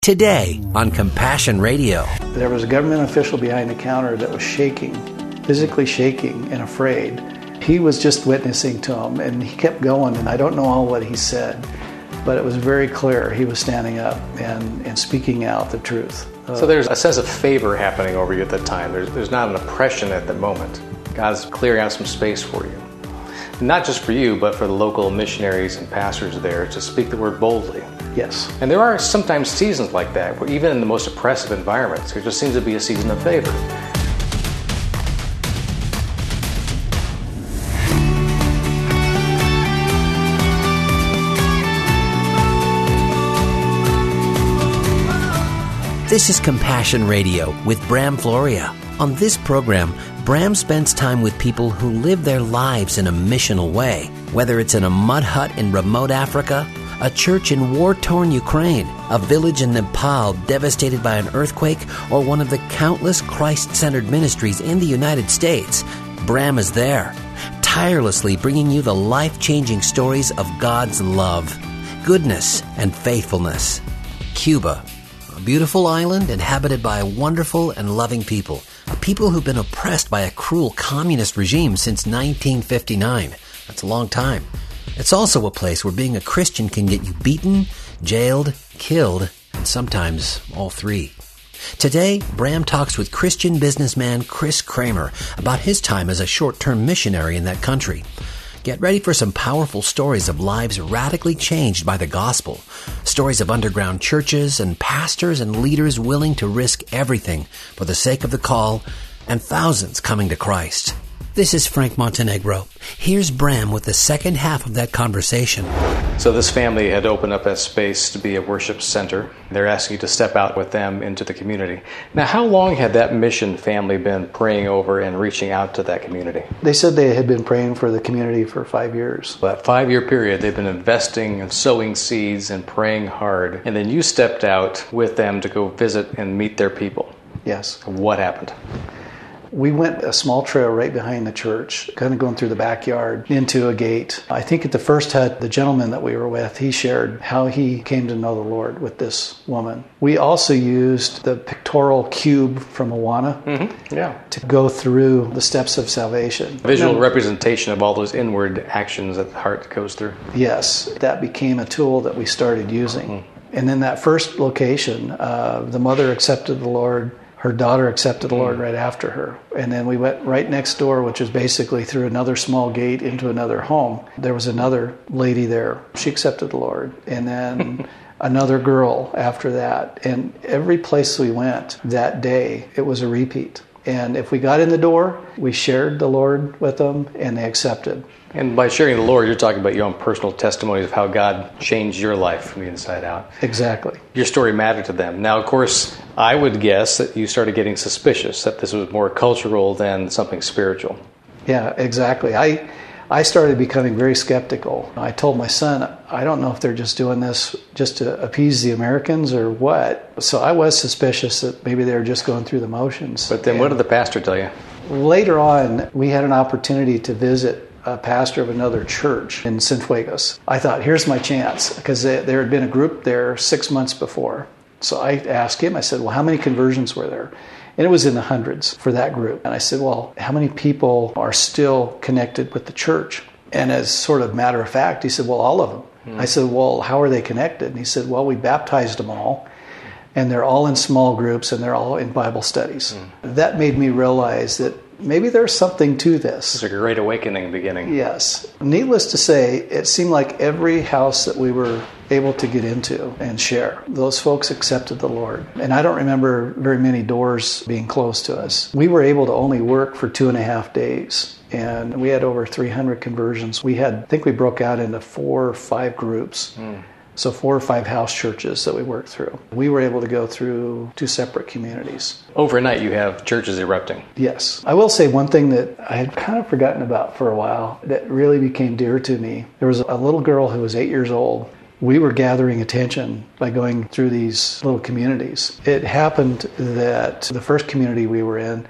Today on Compassion Radio. There was a government official behind the counter that was shaking, physically shaking and afraid. He was just witnessing to him, and he kept going, and I don't know all what he said, but it was very clear he was standing up and speaking out the truth. So there's a sense of favor happening over you at that time. There's not an oppression at that moment. God's clearing out some space for you. Not just for you, but for the local missionaries and pastors there to speak the word boldly. Yes. And there are sometimes seasons like that, where even in the most oppressive environments, there just seems to be a season of favor. This is Compassion Radio with Bram Floria. On this program, Bram spends time with people who live their lives in a missional way, whether it's in a mud hut in remote Africa, a church in war-torn Ukraine, a village in Nepal devastated by an earthquake, or one of the countless Christ-centered ministries in the United States. Bram is there, tirelessly bringing you the life-changing stories of God's love, goodness, and faithfulness. Cuba, a beautiful island inhabited by wonderful and loving people, a people who've been oppressed by a cruel communist regime since 1959. That's a long time. It's also a place where being a Christian can get you beaten, jailed, killed, and sometimes all three. Today, Bram talks with Christian businessman Chris Kramer about his time as a short-term missionary in that country. Get ready for some powerful stories of lives radically changed by the gospel, stories of underground churches and pastors and leaders willing to risk everything for the sake of the call, and thousands coming to Christ. This is Frank Montenegro. Here's Bram with the second half of that conversation. So this family had opened up a space to be a worship center. They're asking you to step out with them into the community. Now, how long had that mission family been praying over and reaching out to that community? They said they had been praying for the community for 5 years. That 5-year period, they've been investing and sowing seeds and praying hard. And then you stepped out with them to go visit and meet their people. Yes. What happened? We went a small trail right behind the church, kind of going through the backyard into a gate. I think at the first hut, the gentleman that we were with, he shared how he came to know the Lord with this woman. We also used the pictorial cube from Awana to go through the steps of salvation. Visual representation of all those inward actions that the heart goes through. Yes, that became a tool that we started using. And then that first location, the mother accepted the Lord. Her daughter accepted the Lord right after her. And then we went right next door, which was basically through another small gate into another home. There was another lady there. She accepted the Lord. And then another girl after that. And every place we went that day, it was a repeat. And if we got in the door, we shared the Lord with them, and they accepted. And by sharing the Lord, you're talking about your own personal testimonies of how God changed your life from the inside out. Exactly. Your story mattered to them. Now, of course, I would guess that you started getting suspicious, that this was more cultural than something spiritual. Yeah, exactly. I started becoming very skeptical. I told my son, I don't know if they're just doing this just to appease the Americans or what. So I was suspicious that maybe they were just going through the motions. But then what did the pastor tell you? Later on, we had an opportunity to visit a pastor of another church in Cienfuegos. I thought, here's my chance, because there had been a group there 6 months before. So I asked him, I said, well, how many conversions were there? And it was in the hundreds for that group. And I said, well, how many people are still connected with the church? And as sort of matter of fact, he said, well, all of them. I said, well, how are they connected? And he said, well, we baptized them all. And they're all in small groups, and they're all in Bible studies. That made me realize that maybe there's something to this. It's a great awakening beginning. Yes. Needless to say, it seemed like every house that we were able to get into and share, those folks accepted the Lord. And I don't remember very many doors being closed to us. We were able to only work for 2.5 days. And we had over 300 conversions. I think we broke out into 4 or 5 groups. So 4 or 5 house churches that we worked through. We were able to go through 2 separate communities. Overnight, you have churches erupting. Yes. I will say one thing that I had kind of forgotten about for a while that really became dear to me. There was a little girl who was 8 years old. We were gathering attention by going through these little communities. It happened that the first community we were in,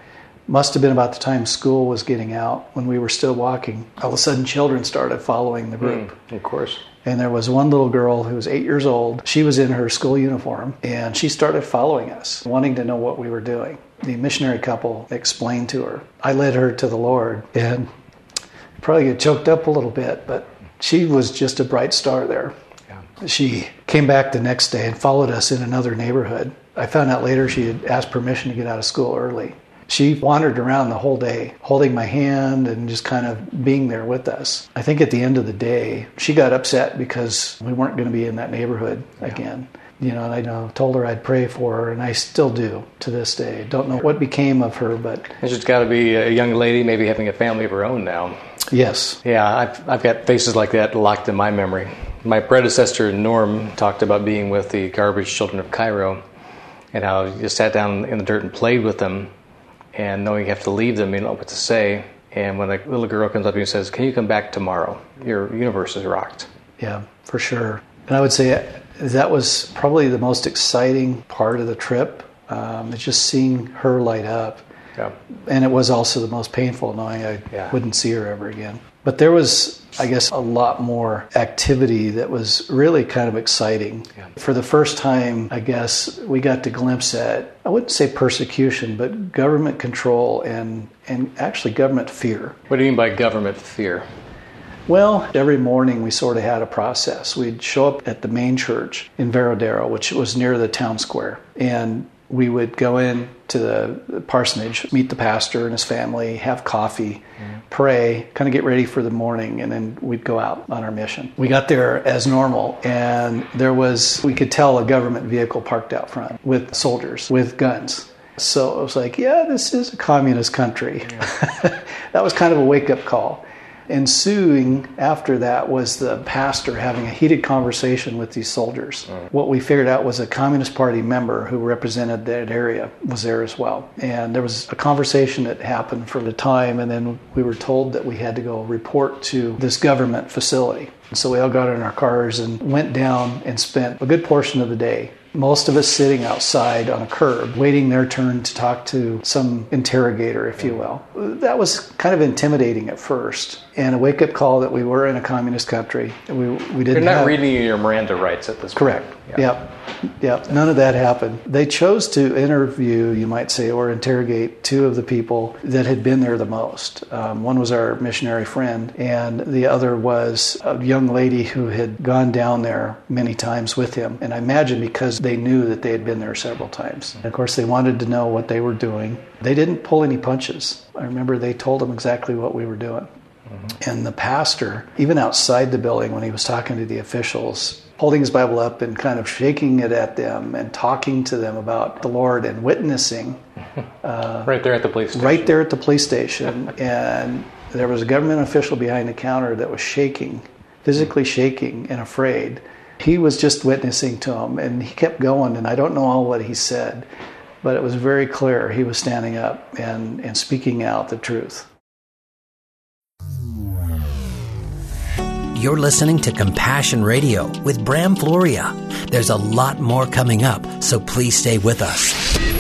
Must have been about the time school was getting out when we were still walking. All of a sudden, children started following the group. Of course. And there was one little girl who was 8 years old. She was in her school uniform, and she started following us, wanting to know what we were doing. The missionary couple explained to her. I led her to the Lord, and probably get choked up a little bit, but she was just a bright star there. Yeah. She came back the next day and followed us in another neighborhood. I found out later she had asked permission to get out of school early. She wandered around the whole day, holding my hand and just kind of being there with us. I think at the end of the day, she got upset because we weren't going to be in that neighborhood again. And I told her I'd pray for her, and I still do to this day. Don't know what became of her, but... She's got to be a young lady, maybe having a family of her own now. Yes. Yeah, I've got faces like that locked in my memory. My predecessor, Norm, talked about being with the Garbage Children of Cairo and how you just sat down in the dirt and played with them, and knowing you have to leave them, you don't know what to say. And when a little girl comes up to you and says, "Can you come back tomorrow? Your universe is rocked." Yeah, for sure. And I would say that was probably the most exciting part of the trip. It's just seeing her light up. Yeah. And it was also the most painful, knowing I wouldn't see her ever again. But there was, I guess, a lot more activity that was really kind of exciting. Yeah. For the first time, I guess, we got to glimpse at, I wouldn't say persecution, but government control and actually government fear. What do you mean by government fear? Well, every morning we sort of had a process. We'd show up at the main church in Veradero, which was near the town square, and we would go in to the parsonage, meet the pastor and his family, have coffee, pray, kind of get ready for the morning, and then we'd go out on our mission. We got there as normal, and we could tell a government vehicle parked out front with soldiers, with guns. So it was like, yeah, this is a communist country. Yeah. That was kind of a wake-up call. Ensuing after that was the pastor having a heated conversation with these soldiers. What we figured out was a Communist Party member who represented that area was there as well. And there was a conversation that happened for the time, and then we were told that we had to go report to this government facility. So we all got in our cars and went down and spent a good portion of the day, most of us sitting outside on a curb, waiting their turn to talk to some interrogator, if you will. That was kind of intimidating at first, and a wake-up call that we were in a communist country. We didn't. You're not reading your Miranda rights at this point. Correct. Yep. None of that happened. They chose to interview, you might say, or interrogate two of the people that had been there the most. One was our missionary friend, and the other was a young lady who had gone down there many times with him. And I imagine because they knew that they had been there several times. And of course, they wanted to know what they were doing. They didn't pull any punches. I remember they told them exactly what we were doing. And the pastor, even outside the building when he was talking to the officials, holding his Bible up and kind of shaking it at them and talking to them about the Lord and witnessing. Right there at the police station. Right there at the police station. And there was a government official behind the counter that was shaking, physically shaking and afraid. He was just witnessing to him, and he kept going, and I don't know all what he said, but it was very clear he was standing up and speaking out the truth. You're listening to Compassion Radio with Bram Floria. There's a lot more coming up, so please stay with us.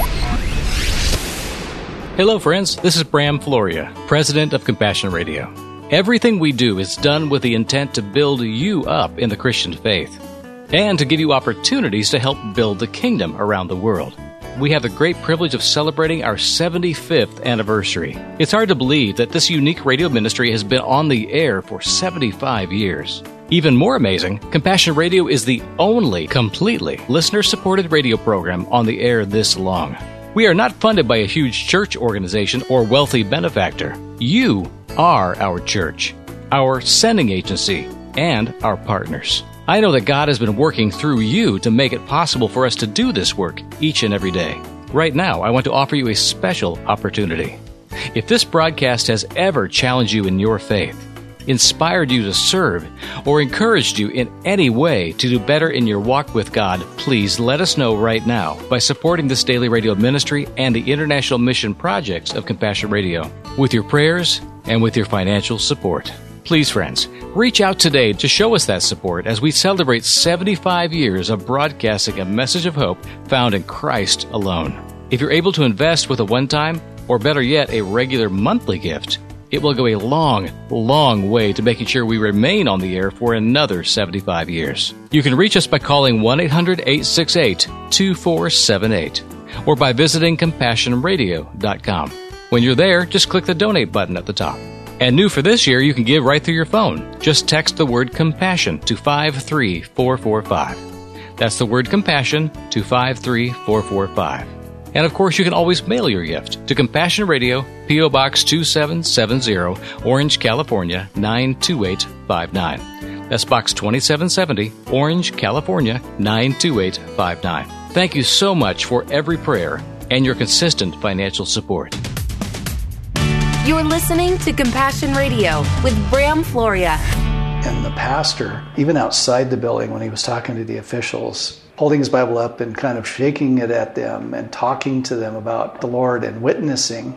Hello, friends. This is Bram Floria, president of Compassion Radio. Everything we do is done with the intent to build you up in the Christian faith and to give you opportunities to help build the kingdom around the world. We have the great privilege of celebrating our 75th anniversary. It's hard to believe that this unique radio ministry has been on the air for 75 years. Even more amazing, Compassion Radio is the only completely listener-supported radio program on the air this long. We are not funded by a huge church organization or wealthy benefactor. You are our church, our sending agency, and our partners. I know that God has been working through you to make it possible for us to do this work each and every day. Right now, I want to offer you a special opportunity. If this broadcast has ever challenged you in your faith, inspired you to serve, or encouraged you in any way to do better in your walk with God, please let us know right now by supporting this daily radio ministry and the international mission projects of Compassion Radio with your prayers and with your financial support. Please, friends, reach out today to show us that support as we celebrate 75 years of broadcasting a message of hope found in Christ alone. If you're able to invest with a one-time or better yet, a regular monthly gift, it will go a long, long way to making sure we remain on the air for another 75 years. You can reach us by calling 1-800-868-2478 or by visiting CompassionRadio.com. When you're there, just click the donate button at the top. And new for this year, you can give right through your phone. Just text the word compassion to 53445. That's the word compassion to 53445. And of course, you can always mail your gift to Compassion Radio, P.O. Box 2770, Orange, California, 92859. That's Box 2770, Orange, California, 92859. Thank you so much for every prayer and your consistent financial support. You're listening to Compassion Radio with Bram Floria. And the pastor, even outside the building when he was talking to the officials, holding his Bible up and kind of shaking it at them and talking to them about the Lord and witnessing.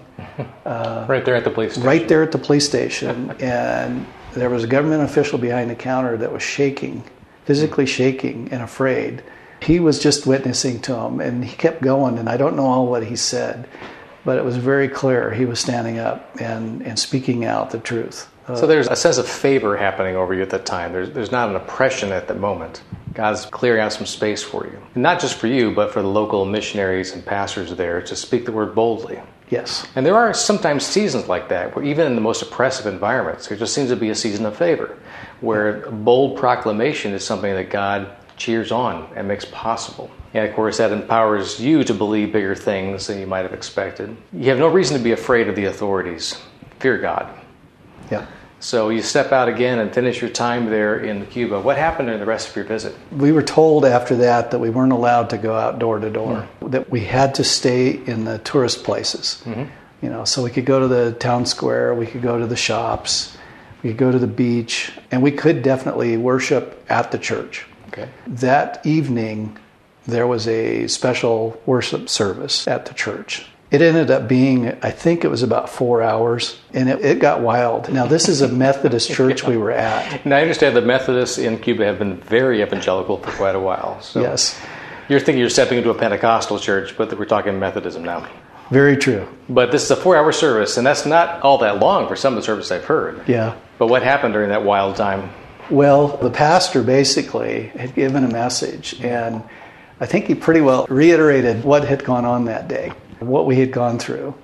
Right there at the police station. Right there at the police station. And there was a government official behind the counter that was shaking, physically shaking and afraid. He was just witnessing to him, and he kept going, and I don't know all what he said, but it was very clear he was standing up and speaking out the truth. So there's a sense of favor happening over you at that time. There's not an oppression at the moment. God's clearing out some space for you. And not just for you, but for the local missionaries and pastors there to speak the word boldly. Yes. And there are sometimes seasons like that, where even in the most oppressive environments, there just seems to be a season of favor, where bold proclamation is something that God cheers on and makes possible. And of course, that empowers you to believe bigger things than you might have expected. You have no reason to be afraid of the authorities. Fear God. Yeah. So you step out again and finish your time there in Cuba. What happened during the rest of your visit? We were told after that we weren't allowed to go out door to door, that we had to stay in the tourist places. You know, so we could go to the town square, we could go to the shops, we could go to the beach, and we could definitely worship at the church. Okay. That evening, there was a special worship service at the church. It ended up being, I think it was about 4 hours, and it got wild. Now, this is a Methodist church we were at. Now, I understand the Methodists in Cuba have been very evangelical for quite a while. So yes. You're thinking you're stepping into a Pentecostal church, but we're talking Methodism now. Very true. But this is a 4-hour service, and that's not all that long for some of the services I've heard. Yeah. But what happened during that wild time? Well, the pastor basically had given a message, and I think he pretty well reiterated what had gone on that day, what we had gone through,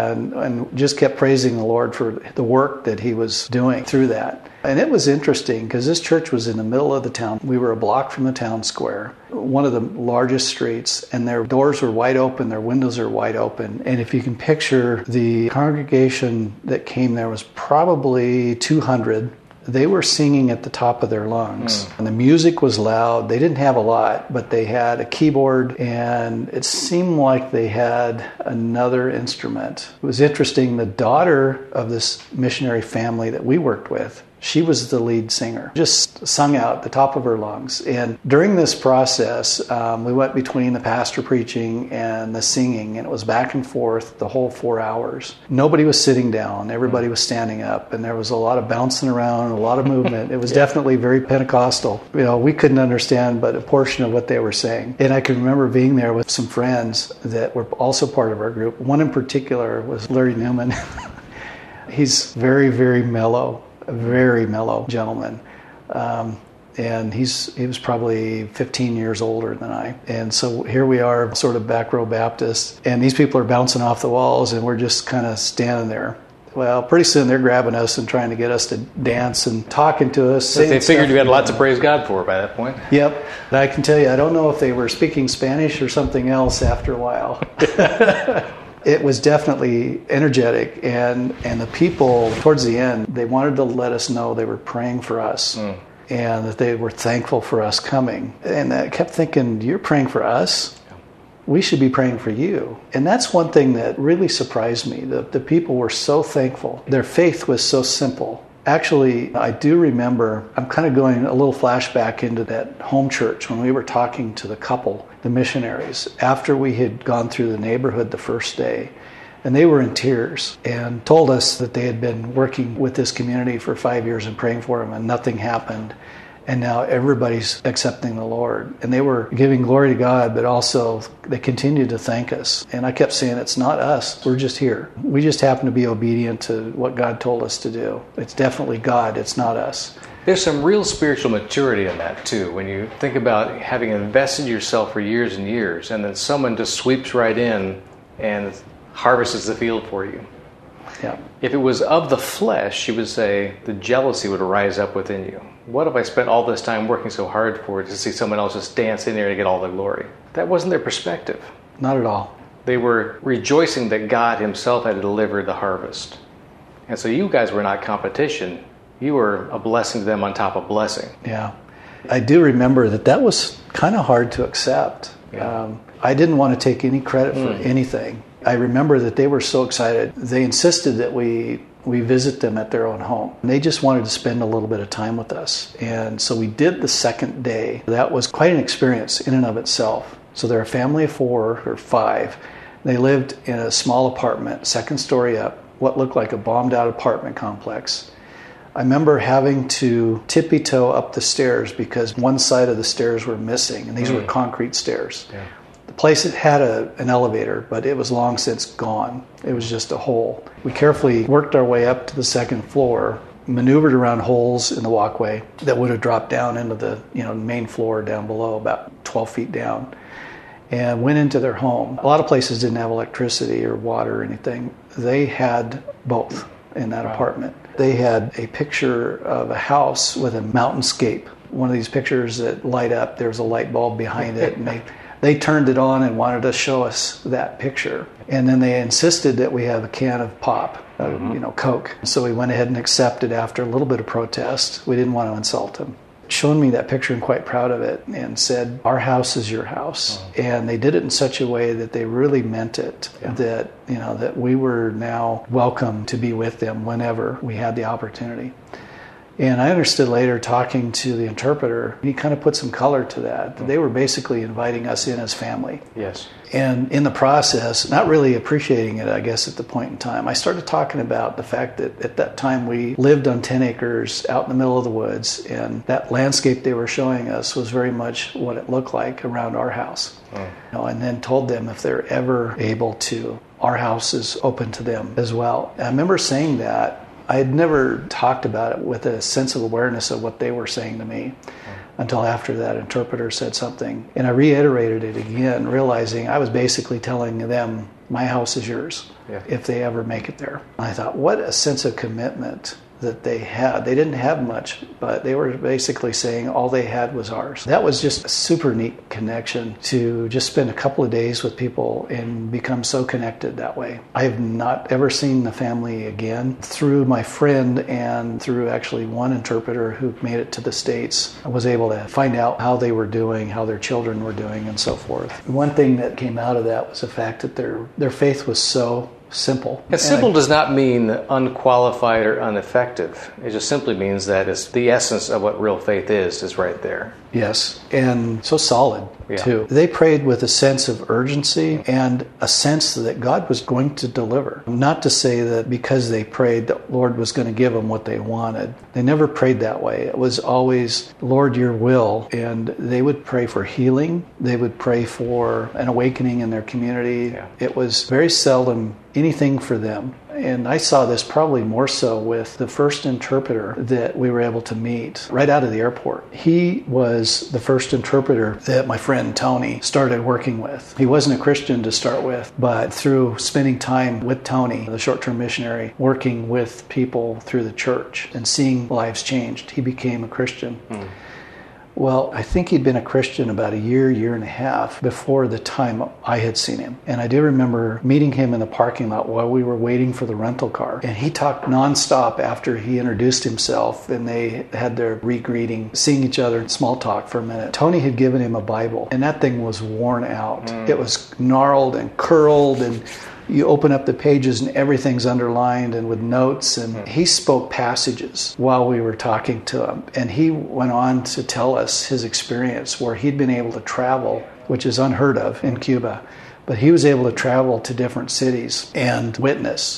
and just kept praising the Lord for the work that he was doing through that. And it was interesting because this church was in the middle of the town. We were a block from the town square, one of the largest streets, and their doors were wide open, their windows are wide open. And if you can picture, the congregation that came there was probably 200. They were singing at the top of their lungs, and the music was loud. They didn't have a lot, but they had a keyboard, and it seemed like they had another instrument. It was interesting. The daughter of this missionary family that we worked with, she was the lead singer, just sung out at the top of her lungs. And during this process, we went between the pastor preaching and the singing, and it was back and forth the whole 4 hours. Nobody was sitting down. Everybody was standing up, and there was a lot of bouncing around, a lot of movement. It was definitely very Pentecostal. You know, we couldn't understand but a portion of what they were saying. And I can remember being there with some friends that were also part of our group. One in particular was Larry Newman. He's very, very mellow. A very mellow gentleman. And he was probably 15 years older than I. And so here we are, sort of back row Baptists, and these people are bouncing off the walls, and we're just kind of standing there. Well, pretty soon they're grabbing us and trying to get us to dance and talking to us. They figured you had lots to praise God for by that point. Yep. But I can tell you, I don't know if they were speaking Spanish or something else after a while. It was definitely energetic, and the people, towards the end, they wanted to let us know they were praying for us and that they were thankful for us coming. And I kept thinking, you're praying for us? We should be praying for you. And that's one thing that really surprised me. The people were so thankful. Their faith was so simple. Actually, I do remember, I'm kind of going a little flashback into that home church when we were talking to the couple, the missionaries, after we had gone through the neighborhood the first day. And they were in tears and told us that they had been working with this community for 5 years and praying for them, and nothing happened. And now everybody's accepting the Lord. And they were giving glory to God, but also they continued to thank us. And I kept saying, it's not us. We're just here. We just happen to be obedient to what God told us to do. It's definitely God. It's not us. There's some real spiritual maturity in that, too. When you think about having invested yourself for years and years, and then someone just sweeps right in and harvests the field for you. Yeah. If it was of the flesh, you would say the jealousy would rise up within you. What if I spent all this time working so hard for it to see someone else just dance in there to get all the glory? That wasn't their perspective. Not at all. They were rejoicing that God himself had delivered the harvest. And so you guys were not competition. You were a blessing to them on top of blessing. Yeah. I do remember that was kind of hard to accept. Yeah. I didn't want to take any credit for anything. I remember that they were so excited. They insisted that we visit them at their own home. And they just wanted to spend a little bit of time with us. And so we did the second day. That was quite an experience in and of itself. So they're a family of 4 or 5. They lived in a small apartment, second story up, what looked like a bombed out apartment complex. I remember having to tippy-toe up the stairs because one side of the stairs were missing, and these were concrete stairs. Yeah. The place had an elevator, but it was long since gone. It was just a hole. We carefully worked our way up to the second floor, maneuvered around holes in the walkway that would have dropped down into the main floor down below, about 12 feet down, and went into their home. A lot of places didn't have electricity or water or anything. They had both in that apartment. They had a picture of a house with a mountainscape. One of these pictures that light up, there was a light bulb behind it, and they turned it on and wanted to show us that picture. And then they insisted that we have a can of pop, Coke. So we went ahead and accepted after a little bit of protest. We didn't want to insult them. Shown me that picture and quite proud of it and said, our house is your house. And they did it in such a way that they really meant it, that we were now welcome to be with them whenever we had the opportunity. And I understood later, talking to the interpreter, he kind of put some color to that. They were basically inviting us in as family. Yes. And in the process, not really appreciating it, I guess, at the point in time, I started talking about the fact that at that time we lived on 10 acres out in the middle of the woods, and that landscape they were showing us was very much what it looked like around our house. And then told them if they're ever able to, our house is open to them as well. And I remember saying that. I had never talked about it with a sense of awareness of what they were saying to me until after that interpreter said something. And I reiterated it again, realizing I was basically telling them, my house is yours if they ever make it there. And I thought, what a sense of commitment that they had. They didn't have much, but they were basically saying all they had was ours. That was just a super neat connection to just spend a couple of days with people and become so connected that way. I have not ever seen the family again. Through my friend and through actually one interpreter who made it to the States, I was able to find out how they were doing, how their children were doing, and so forth. One thing that came out of that was the fact that their faith was so simple. And simple does not mean unqualified or ineffective. It just simply means that it's the essence of what real faith is right there. Yes, and so solid, too. They prayed with a sense of urgency and a sense that God was going to deliver. Not to say that because they prayed, the Lord was going to give them what they wanted. They never prayed that way. It was always, Lord, your will. And they would pray for healing. They would pray for an awakening in their community. Yeah. It was very seldom anything for them. And I saw this probably more so with the first interpreter that we were able to meet right out of the airport. He was the first interpreter that my friend Tony started working with. He wasn't a Christian to start with, but through spending time with Tony, the short-term missionary, working with people through the church and seeing lives changed, he became a Christian. Well, I think he'd been a Christian about a year and a half before the time I had seen him. And I do remember meeting him in the parking lot while we were waiting for the rental car. And he talked nonstop after he introduced himself, and they had their re-greeting, seeing each other in small talk for a minute. Tony had given him a Bible, and that thing was worn out. It was gnarled and curled, and you open up the pages and everything's underlined and with notes. And he spoke passages while we were talking to him. And he went on to tell us his experience where he'd been able to travel, which is unheard of in Cuba. But he was able to travel to different cities and witness.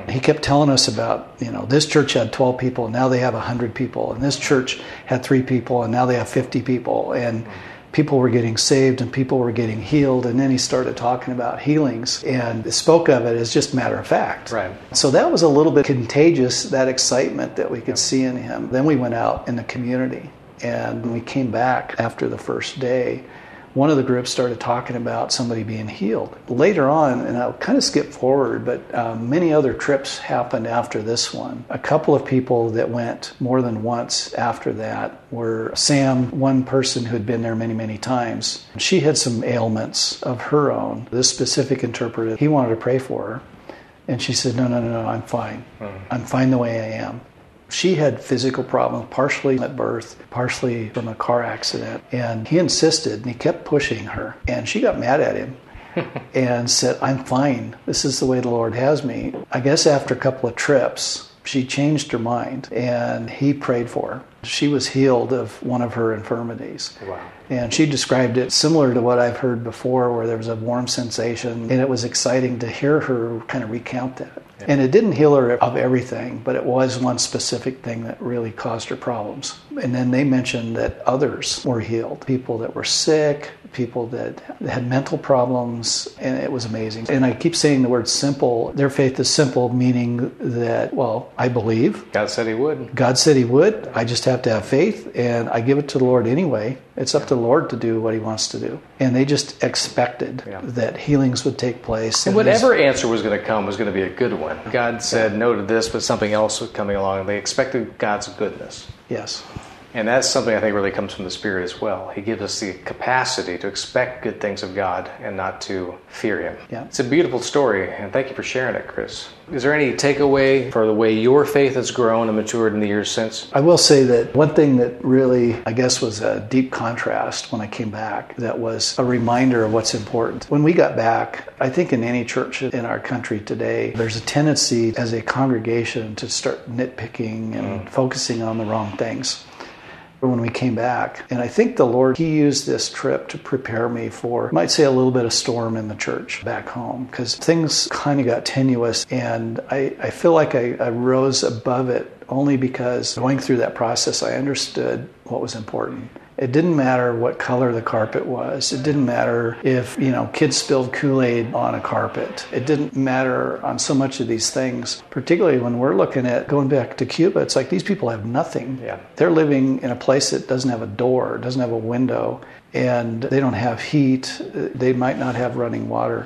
He kept telling us about, this church had 12 people, and now they have 100 people. And this church had 3 people, and now they have 50 people. And people were getting saved and people were getting healed. And then he started talking about healings and spoke of it as just matter of fact. Right. So that was a little bit contagious, that excitement that we could see in him. Then we went out in the community, and when we came back after the first day, one of the groups started talking about somebody being healed. Later on, and I'll kind of skip forward, but many other trips happened after this one. A couple of people that went more than once after that were Sam, one person who had been there many, many times. She had some ailments of her own. This specific interpreter, he wanted to pray for her. And she said, no, I'm fine. I'm fine the way I am. She had physical problems, partially at birth, partially from a car accident. And he insisted, and he kept pushing her. And she got mad at him and said, I'm fine. This is the way the Lord has me. I guess after a couple of trips, she changed her mind, and he prayed for her. She was healed of one of her infirmities. Wow. And she described it similar to what I've heard before, where there was a warm sensation, and it was exciting to hear her kind of recount that. Yeah. And it didn't heal her of everything, but it was one specific thing that really caused her problems. And then they mentioned that others were healed, people that were sick, people that had mental problems, and it was amazing. And I keep saying the word simple. Their faith is simple, meaning that, well, I believe. God said he would. God said he would. I just have to have faith, and I give it to the Lord anyway. It's up to the Lord to do what he wants to do. And they just expected that healings would take place. And whatever answer was going to come was going to be a good one. God said no to this, but something else was coming along. They expected God's goodness. Yes. And that's something I think really comes from the Spirit as well. He gives us the capacity to expect good things of God and not to fear him. Yeah. It's a beautiful story, and thank you for sharing it, Chris. Is there any takeaway for the way your faith has grown and matured in the years since? I will say that one thing that really, I guess, was a deep contrast when I came back, that was a reminder of what's important. When we got back, I think in any church in our country today, there's a tendency as a congregation to start nitpicking and focusing on the wrong things. When we came back, and I think the Lord, he used this trip to prepare me for, I might say, a little bit of storm in the church back home, because things kind of got tenuous, and I feel like I rose above it only because going through that process, I understood what was important. It didn't matter what color the carpet was. It didn't matter if, kids spilled Kool-Aid on a carpet. It didn't matter on so much of these things, particularly when we're looking at going back to Cuba. It's like these people have nothing. Yeah. They're living in a place that doesn't have a door, doesn't have a window, and they don't have heat. They might not have running water.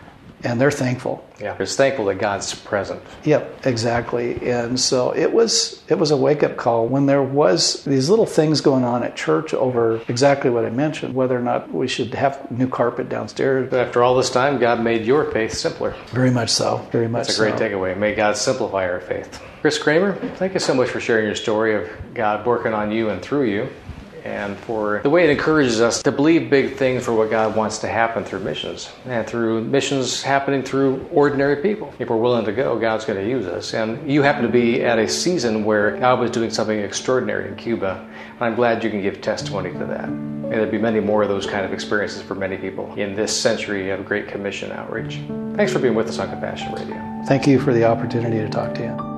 And they're thankful. Yeah, they're thankful that God's present. Yep, exactly. And so it was a wake-up call when there was these little things going on at church over exactly what I mentioned, whether or not we should have new carpet downstairs. But after all this time, God made your faith simpler. Very much so. Very much so. That's a great takeaway. May God simplify our faith. Chris Kramer, thank you so much for sharing your story of God working on you and through you, and for the way it encourages us to believe big things for what God wants to happen through missions, and through missions happening through ordinary people. If we're willing to go, God's going to use us. And you happen to be at a season where God was doing something extraordinary in Cuba, and I'm glad you can give testimony to that. May there be many more of those kind of experiences for many people in this century of Great Commission outreach. Thanks for being with us on Compassion Radio. Thank you for the opportunity to talk to you.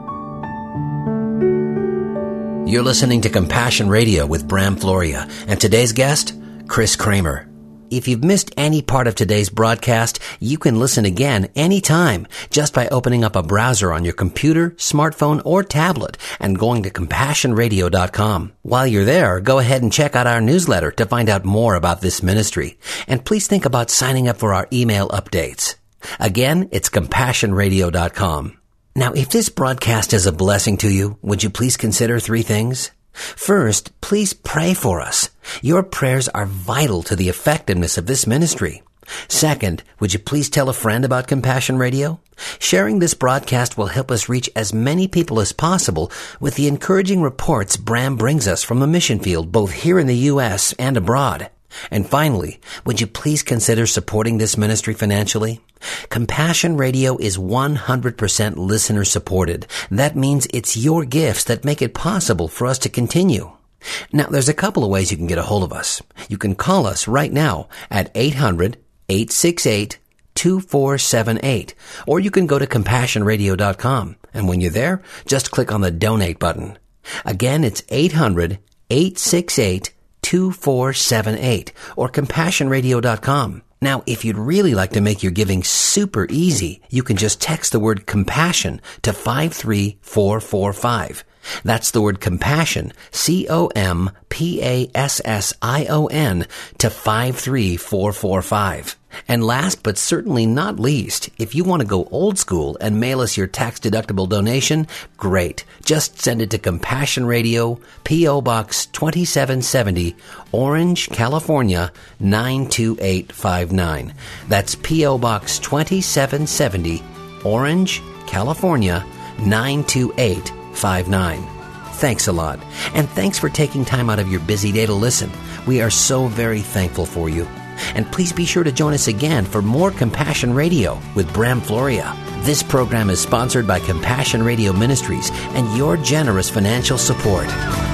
You're listening to Compassion Radio with Bram Floria, and today's guest, Chris Kramer. If you've missed any part of today's broadcast, you can listen again anytime just by opening up a browser on your computer, smartphone, or tablet and going to CompassionRadio.com. While you're there, go ahead and check out our newsletter to find out more about this ministry. And please think about signing up for our email updates. Again, it's CompassionRadio.com. Now, if this broadcast is a blessing to you, would you please consider 3 things? First, please pray for us. Your prayers are vital to the effectiveness of this ministry. Second, would you please tell a friend about Compassion Radio? Sharing this broadcast will help us reach as many people as possible with the encouraging reports Bram brings us from the mission field, both here in the U.S. and abroad. And finally, would you please consider supporting this ministry financially? Compassion Radio is 100% listener supported. That means it's your gifts that make it possible for us to continue. Now, there's a couple of ways you can get a hold of us. You can call us right now at 800-868-27 888-247-2478. Or you can go to CompassionRadio.com. And when you're there, just click on the donate button. Again, it's 800-868-2478 or CompassionRadio.com. Now, if you'd really like to make your giving super easy, you can just text the word compassion to 53445. That's the word compassion, COMPASSION, to 53445. And last but certainly not least, if you want to go old school and mail us your tax-deductible donation, great. Just send it to Compassion Radio, P.O. Box 2770, Orange, California, 92859. That's P.O. Box 2770, Orange, California, 92859. Thanks a lot. And thanks for taking time out of your busy day to listen. We are so very thankful for you. And please be sure to join us again for more Compassion Radio with Bram Floria. This program is sponsored by Compassion Radio Ministries and your generous financial support.